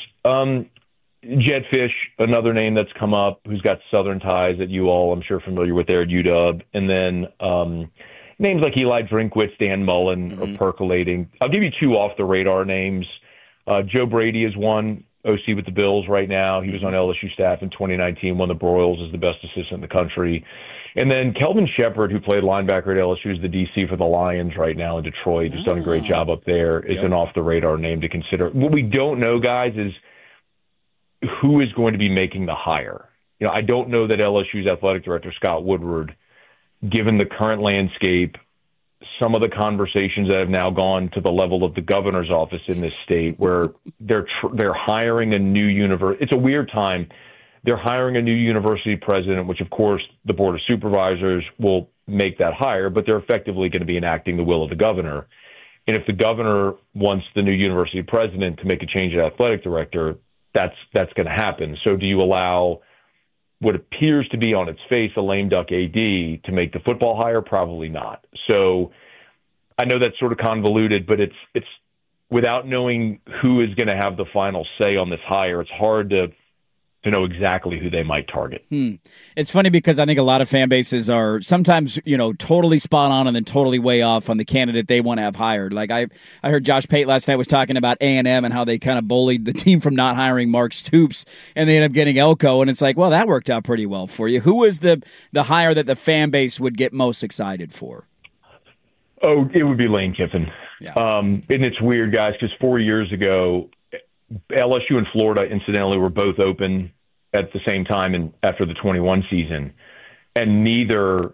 Jed Fish, another name that's come up, who's got Southern ties that you all, I'm sure, familiar with there at UW. And then names like Eli Drinkwitz, Dan Mullen are percolating. I'll give you two off-the-radar names. Joe Brady is one, OC with the Bills right now. He was on LSU staff in 2019, won the Broyles as the best assistant in the country. And then Kelvin Shepard, who played linebacker at LSU, is the DC for the Lions right now in Detroit. He's done a great job up there. Is an off-the-radar name to consider. What we don't know, guys, is who is going to be making the hire. I don't know that LSU's athletic director, Scott Woodward, given the current landscape, some of the conversations that have now gone to the level of the governor's office in this state, where they're hiring a new university. It's a weird time. They're hiring a new university president, which, of course, the Board of Supervisors will make that hire, but they're effectively going to be enacting the will of the governor. And if the governor wants the new university president to make a change at athletic director, that's going to happen. So do you allow what appears to be on its face a lame duck AD to make the football hire? Probably not. So I know that's sort of convoluted, but it's without knowing who is going to have the final say on this hire, it's hard to know exactly who they might target. It's funny because I think a lot of fan bases are sometimes, totally spot on and then totally way off on the candidate they want to have hired. Like I heard Josh Pate last night was talking about A&M and how they kind of bullied the team from not hiring Mark Stoops, and they ended up getting Elko. And it's like, well, that worked out pretty well for you. Who was the hire that the fan base would get most excited for? Oh, it would be Lane Kiffin. Yeah. And it's weird, guys, because 4 years ago, LSU and Florida, incidentally, were both open at the same time and after the 21 season, and neither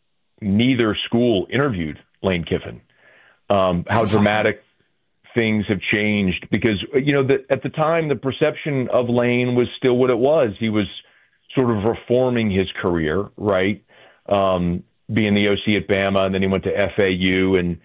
school interviewed Lane Kiffin. How dramatic things have changed, because at the time the perception of Lane was still what it was. He was sort of reforming his career, right? Being the OC at Bama, and then he went to FAU, and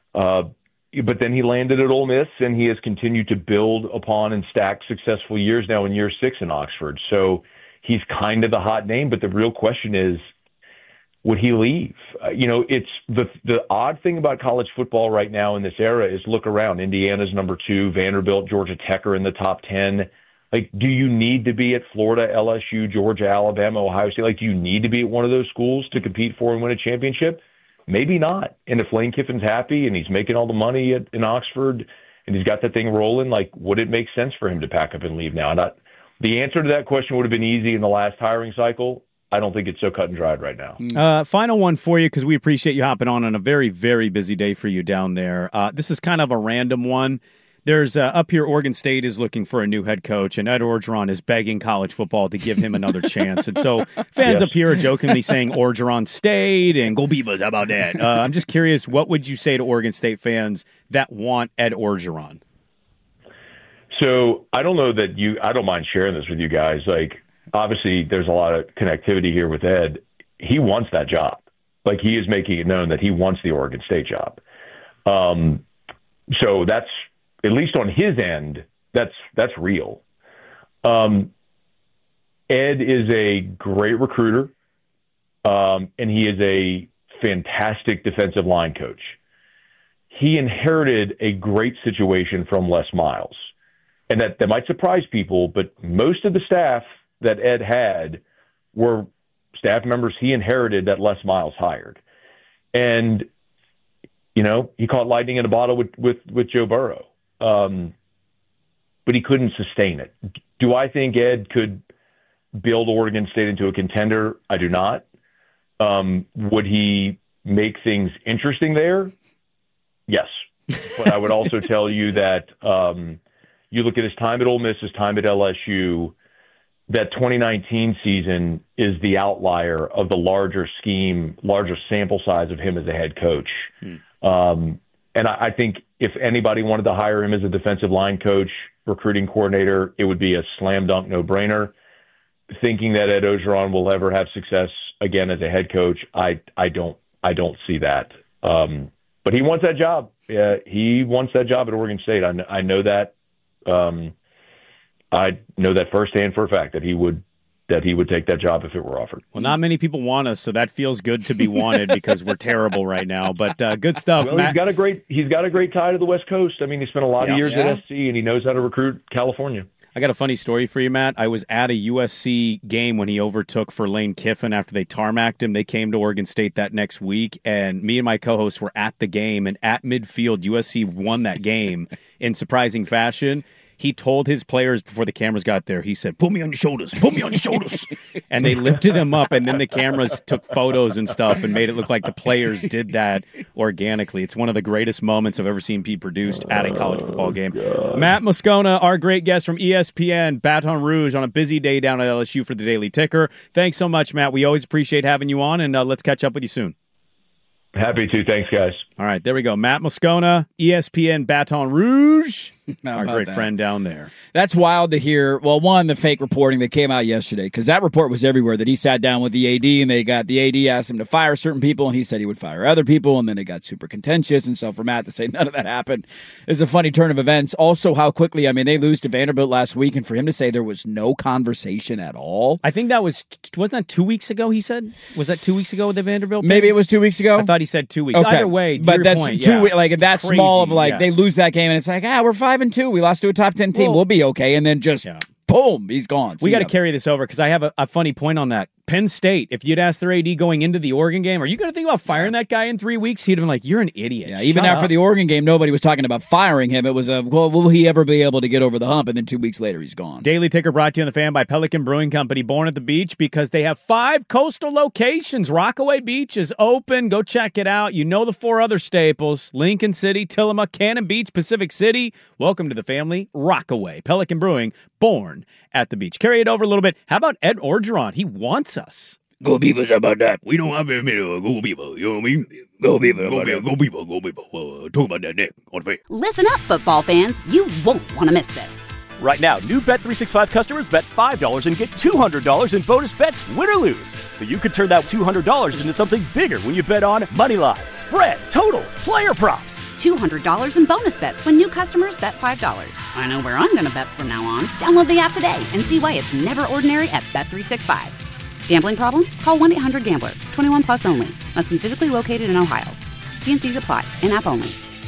but then he landed at Ole Miss, and he has continued to build upon and stack successful years now in year 6 in Oxford. So he's kind of the hot name, but the real question is, would he leave? It's the odd thing about college football right now in this era is look around. Indiana's number 2, Vanderbilt, Georgia Tech are in the top 10. Like, do you need to be at Florida, LSU, Georgia, Alabama, Ohio State? Like, do you need to be at one of those schools to compete for and win a championship? Maybe not. And if Lane Kiffin's happy and he's making all the money in Oxford and he's got that thing rolling, like, would it make sense for him to pack up and leave now? The answer to that question would have been easy in the last hiring cycle. I don't think it's so cut and dried right now. Final one for you, because we appreciate you hopping on a very, very busy day for you down there. This is kind of a random one. There's up here, Oregon State is looking for a new head coach, and Ed Orgeron is begging college football to give him another chance. And so fans up here are jokingly saying Orgeron State and Go Beavers. How about that? I'm just curious, what would you say to Oregon State fans that want Ed Orgeron? So I don't know that I don't mind sharing this with you guys. Like, obviously, there's a lot of connectivity here with Ed. He wants that job. Like, he is making it known that he wants the Oregon State job. So that's, at least on his end, that's real. Ed is a great recruiter, and he is a fantastic defensive line coach. He inherited a great situation from Les Miles, and that might surprise people, but most of the staff that Ed had were staff members he inherited that Les Miles hired. And, he caught lightning in a bottle with Joe Burrow. But he couldn't sustain it. Do I think Ed could build Oregon State into a contender? I do not. Would he make things interesting there? But I would also tell you that you look at his time at Ole Miss, his time at LSU, that 2019 season is the outlier of the larger scheme, larger sample size of him as a head coach. And I think if anybody wanted to hire him as a defensive line coach, recruiting coordinator, it would be a slam dunk no-brainer. Thinking that Ed Orgeron will ever have success again as a head coach, I don't see that. But he wants that job. Yeah, he wants that job at Oregon State. I know that. I know that firsthand for a fact that he would take that job if it were offered. Well, not many people want us, so that feels good to be wanted because we're terrible right now. But good stuff. Well, Matt. He's got a great tie to the West Coast. I mean, he spent a lot of years at SC, and he knows how to recruit California. I got a funny story for you, Matt. I was at a USC game when he overtook for Lane Kiffin after they tarmacked him. They came to Oregon State that next week, and me and my co-host were at the game, and at midfield, USC won that game in surprising fashion. He told his players before the cameras got there, he said, "Put me on your shoulders, put me on your shoulders." And they lifted him up, and then the cameras took photos and stuff and made it look like the players did that organically. It's one of the greatest moments I've ever seen be produced at a college football game. Matt Moscona, our great guest from ESPN, Baton Rouge, on a busy day down at LSU for the Daily Ticker. Thanks so much, Matt. We always appreciate having you on, and let's catch up with you soon. Happy to. Thanks, guys. All right, there we go. Matt Moscona, ESPN Baton Rouge, our great friend down there. That's wild to hear. Well, one, the fake reporting that came out yesterday, because that report was everywhere, that he sat down with the AD, and the AD asked him to fire certain people, and he said he would fire other people, and then it got super contentious. And so for Matt to say none of that happened is a funny turn of events. Also, how quickly, they lose to Vanderbilt last week, and for him to say there was no conversation at all. I think wasn't that 2 weeks ago, he said? Was that 2 weeks ago with the Vanderbilt? Maybe it was 2 weeks ago. I thought he said 2 weeks. Okay. Either way, but that's point, 2 weeks. Like that's crazy, small of they lose that game and it's like, we're 5-2. We lost to a top 10 team. We'll be okay. And then just boom, he's gone. We got to carry this over because I have a funny point on that. Penn State, if you'd asked their AD going into the Oregon game, are you going to think about firing that guy in 3 weeks? He'd have been like, you're an idiot. Yeah, even after the Oregon game, nobody was talking about firing him. It was will he ever be able to get over the hump? And then 2 weeks later, he's gone. Daily Ticker brought to you on the Fan by Pelican Brewing Company, born at the beach because they have 5 coastal locations. Rockaway Beach is open. Go check it out. You know the 4 other staples: Lincoln City, Tillamook, Cannon Beach, Pacific City. Welcome to the family. Rockaway. Pelican Brewing, born at the beach. Carry it over a little bit. How about Ed Orgeron? He wants us. Go Beavers, how about that? We don't have very many go Beaver, you know what I mean? Go Beaver, go Beaver, go Beaver, go Beaver. Talk about that, Nick. On the fan. Listen up, football fans. You won't want to miss this. Right now, new Bet365 customers bet $5 and get $200 in bonus bets, win or lose. So you could turn that $200 into something bigger when you bet on money line, spread, totals, player props. $200 in bonus bets when new customers bet $5. I know where I'm going to bet from now on. Download the app today and see why it's never ordinary at Bet365. Gambling problem? Call 1-800-GAMBLER. 21 plus only. Must be physically located in Ohio. T&Cs apply. In-app only.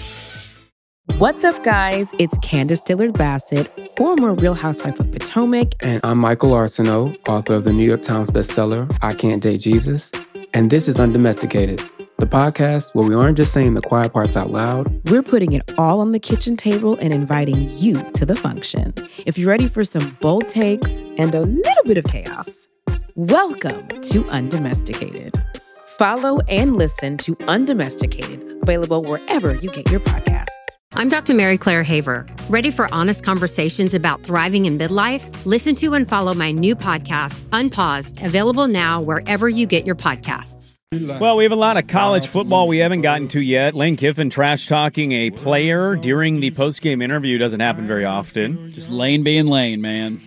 What's up, guys? It's Candace Dillard-Bassett, former Real Housewife of Potomac. And I'm Michael Arsenault, author of the New York Times bestseller, I Can't Date Jesus. And this is Undomesticated, the podcast where we aren't just saying the quiet parts out loud. We're putting it all on the kitchen table and inviting you to the function. If you're ready for some bold takes and a little bit of chaos, welcome to Undomesticated. Follow and listen to Undomesticated, available wherever you get your podcasts. I'm Dr. Mary Claire Haver. Ready for honest conversations about thriving in midlife? Listen to and follow my new podcast, Unpaused, available now wherever you get your podcasts. Well, we have a lot of college football we haven't gotten to yet. Lane Kiffin trash-talking a player during the post-game interview doesn't happen very often. Just Lane being Lane, man.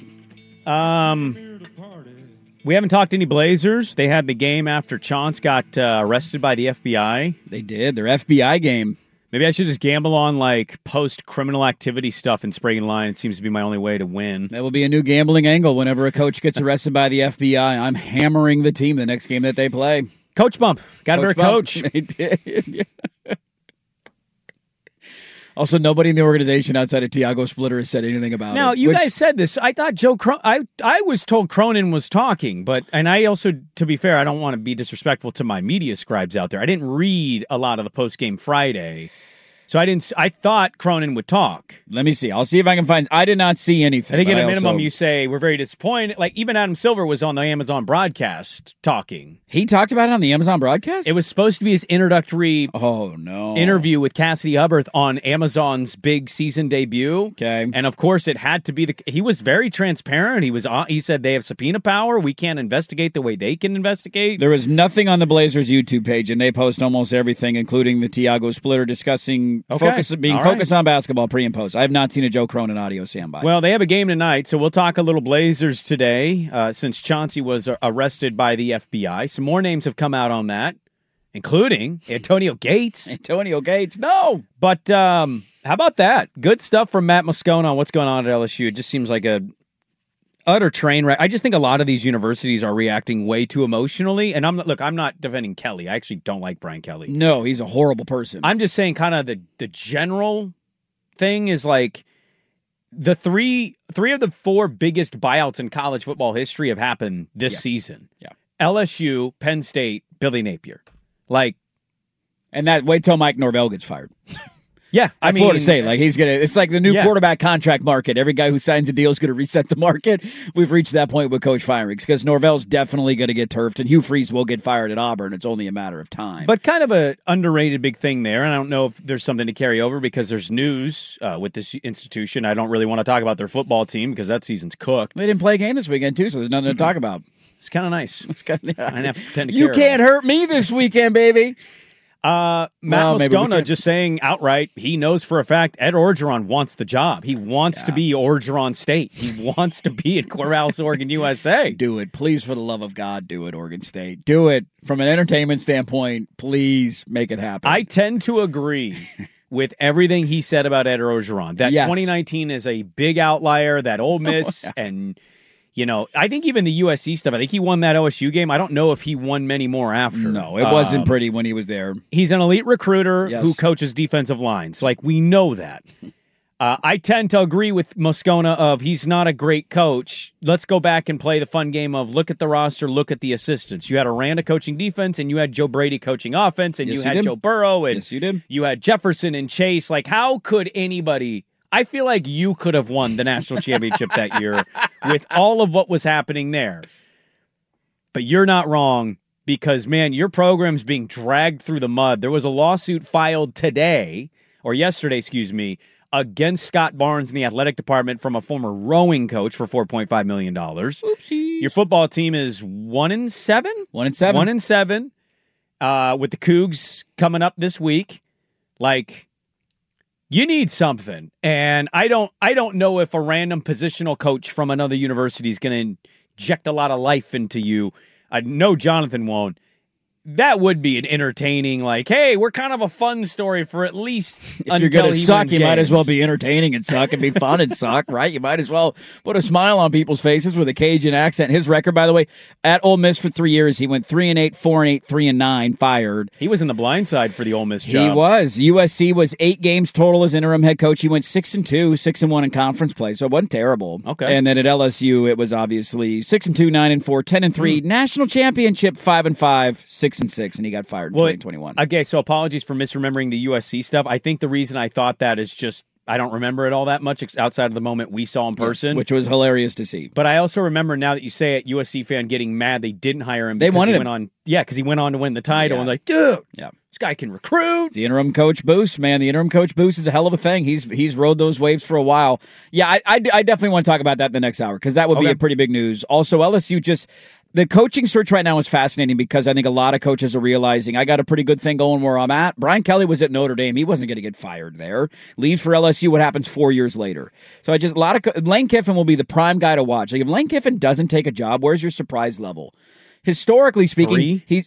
We haven't talked to any Blazers. They had the game after Chauncey got arrested by the FBI. They did. Their FBI game. Maybe I should just gamble on like post-criminal activity stuff and Sprague and Line. It seems to be my only way to win. That will be a new gambling angle. Whenever a coach gets arrested by the FBI, I'm hammering the team the next game that they play. Coach bump. Got a coach. They did. Yeah. Also, nobody in the organization outside of Tiago Splitter has said anything about it. Now, you guys said this. I thought I was told Cronin was talking, and I also, to be fair, I don't want to be disrespectful to my media scribes out there. I didn't read a lot of the post-game Friday. So I thought Cronin would talk. Let me see. I'll see if I can find. I did not see anything. I think at a minimum you say we're very disappointed. Like even Adam Silver was on the Amazon broadcast talking. He talked about it on the Amazon broadcast? It was supposed to be his introductory interview with Cassidy Hubbarth on Amazon's big season debut. Okay. And of course it had to be he was very transparent. He said they have subpoena power. We can't investigate the way they can investigate. There was nothing on the Blazers YouTube page, and they post almost everything, including the Tiago splitter discussing focused on basketball pre and post. I have not seen a Joe Cronin audio soundbite. Well, they have a game tonight, so we'll talk a little Blazers today since Chauncey was arrested by the FBI. Some more names have come out on that, including Antonio Gates. No! But how about that? Good stuff from Matt Moscona on what's going on at LSU. It just seems like a utter train wreck. I just think a lot of these universities are reacting way too emotionally. And I'm not defending Kelly. I actually don't like Brian Kelly. No, he's a horrible person. I'm just saying kind of the general thing is like the three of the four biggest buyouts in college football history have happened this season. Yeah. LSU, Penn State, Billy Napier. And wait till Mike Norvell gets fired. Yeah, I mean, Florida State, it's like the new quarterback contract market. Every guy who signs a deal is going to reset the market. We've reached that point with coach firings because Norvell's definitely going to get turfed, and Hugh Freeze will get fired at Auburn. It's only a matter of time. But kind of a underrated big thing there, and I don't know if there's something to carry over because there's news with this institution. I don't really want to talk about their football team because that season's cooked. They didn't play a game this weekend too, so there's nothing to talk about. It's kind of nice. I didn't have to pretend to You care can't hurt me this weekend, baby. Matt Moscona just saying outright, he knows for a fact Ed Orgeron wants the job. He wants to be Orgeron State. He wants to be at Corvallis, Oregon, USA. Do it. Please, for the love of God, do it, Oregon State. Do it. From an entertainment standpoint, please make it happen. I tend to agree with everything he said about Ed Orgeron. That 2019 is a big outlier, that Ole Miss and... I think even the USC stuff, I think he won that OSU game. I don't know if he won many more after. No, it wasn't pretty when he was there. He's an elite recruiter who coaches defensive lines. We know that. I tend to agree with Moscona of he's not a great coach. Let's go back and play the fun game of look at the roster, look at the assistants. You had Aranda coaching defense, and you had Joe Brady coaching offense, and you had Joe Burrow, and you had Jefferson and Chase. How could anybody... I feel like you could have won the national championship that year with all of what was happening there. But you're not wrong because, man, your program's being dragged through the mud. There was a lawsuit filed yesterday, against Scott Barnes in the athletic department from a former rowing coach for $4.5 million. Oopsie. Your football team is 1-7? 1-7. 1-7. With the Cougs coming up this week. You need something, and I don't know if a random positional coach from another university is going to inject a lot of life into you. I know Jonathan won't. That would be an entertaining, hey, we're kind of a fun story for at least if you're going to suck, you might as well be entertaining and suck and be fun and suck, right? You might as well put a smile on people's faces with a Cajun accent. His record, by the way, at Ole Miss for 3 years, he went 3-8, 4-8, 3-9, fired. He was in the blind side for the Ole Miss job. He was. USC was 8 games total as interim head coach. He went 6-2, 6-1 in conference play, so it wasn't terrible. Okay. And then at LSU, it was obviously 6-2, 9-4, 10-3, national championship 5-5, 6-6, and he got fired in 2021. Okay, so apologies for misremembering the USC stuff. I think the reason I thought that is just I don't remember it all that much outside of the moment we saw in person. Yes, which was hilarious to see. But I also remember now that you say it, USC fan getting mad they didn't hire him. They wanted him. Because he went on to win the title. And dude, this guy can recruit. The interim coach boost, man. The interim coach boost is a hell of a thing. He's rode those waves for a while. Yeah, I definitely want to talk about that the next hour because that would be a pretty big news. Also, LSU just... The coaching search right now is fascinating because I think a lot of coaches are realizing I got a pretty good thing going where I'm at. Brian Kelly was at Notre Dame. He wasn't going to get fired there. Leaves for LSU. What happens 4 years later? So Lane Kiffin will be the prime guy to watch. If Lane Kiffin doesn't take a job, where's your surprise level? Historically speaking, if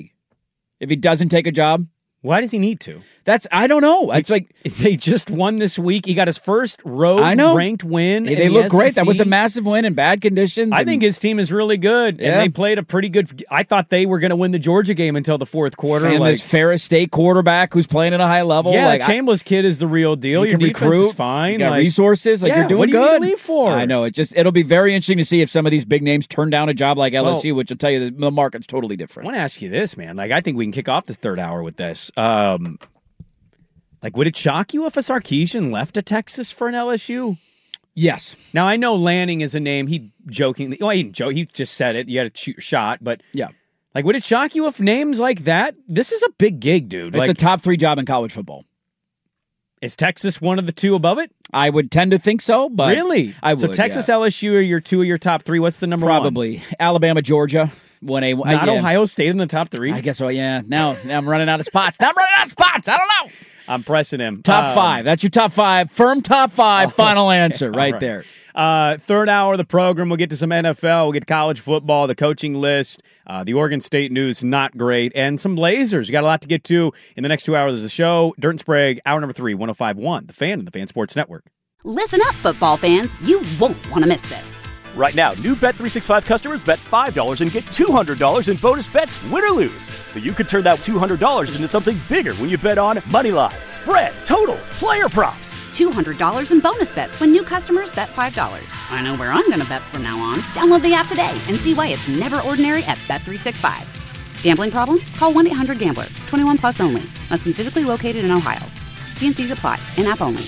he doesn't take a job, why does he need to? I don't know. It's they just won this week. He got his first ranked win. They look great. That was a massive win in bad conditions. I think his team is really good, and they played a pretty good. I thought they were going to win the Georgia game until the fourth quarter. And this Ferris State quarterback who's playing at a high level. Yeah, the Chambliss kid is the real deal. Your defense is fine. You got resources. You're doing what good. What do you leave for? I know. It'll be very interesting to see if some of these big names turn down a job like LSU, which will tell you the market's totally different. I want to ask you this, man. I think we can kick off this third hour with this. Like, would it shock you if a Sarkisian left to Texas for an LSU? Yes. Now, I know Lanning is a name. He jokingly, he just said it. You got to shoot your shot. But, yeah. Like, would it shock you if names like that? This is a big gig, dude. It's a top 3 job in college football. Is Texas one of the 2 above it? I would tend to think so, but really? I would. So Texas, LSU are your 2 of your top 3. What's the number Probably. 1? Alabama, Georgia. Not Ohio State in the top 3? I guess so, yeah. Now I'm running out of spots. I don't know. I'm pressing him. Top 5. That's your top 5. Firm top 5. Final answer right there. Third hour of the program, we'll get to some NFL. We'll get college football, the coaching list, the Oregon State news, not great, and some Blazers. We got a lot to get to in the next 2 hours of the show. Dirt and Sprague, hour number 3, 105.1, The Fan and the Fan Sports Network. Listen up, football fans. You won't want to miss this. Right now, new Bet365 customers bet $5 and get $200 in bonus bets, win or lose. So you could turn that $200 into something bigger when you bet on money line, spread, totals, player props. $200 in bonus bets when new customers bet $5. I know where I'm going to bet from now on. Download the app today and see why it's never ordinary at Bet365. Gambling problem? Call 1-800-GAMBLER. 21 plus only. Must be physically located in Ohio. T&Cs apply. In-app only.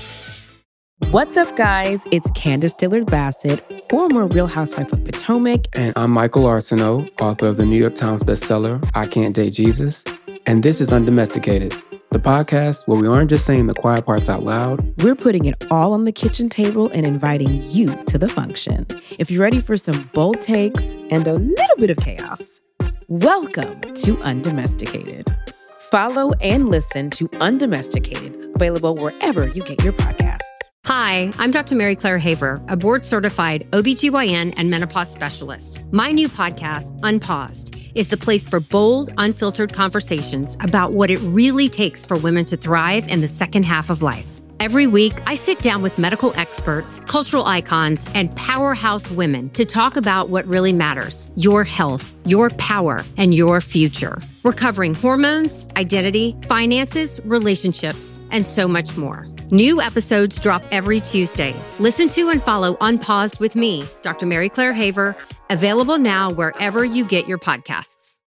What's up, guys? It's Candace Dillard-Bassett, former Real Housewife of Potomac. And I'm Michael Arsenault, author of the New York Times bestseller, I Can't Date Jesus. And this is Undomesticated, the podcast where we aren't just saying the quiet parts out loud. We're putting it all on the kitchen table and inviting you to the function. If you're ready for some bold takes and a little bit of chaos, welcome to Undomesticated. Follow and listen to Undomesticated, available wherever you get your podcasts. Hi, I'm Dr. Mary Claire Haver, a board-certified OBGYN and menopause specialist. My new podcast, Unpaused, is the place for bold, unfiltered conversations about what it really takes for women to thrive in the second half of life. Every week, I sit down with medical experts, cultural icons, and powerhouse women to talk about what really matters: your health, your power, and your future. We're covering hormones, identity, finances, relationships, and so much more. New episodes drop every Tuesday. Listen to and follow Unpaused with me, Dr. Mary Claire Haver, available now wherever you get your podcasts.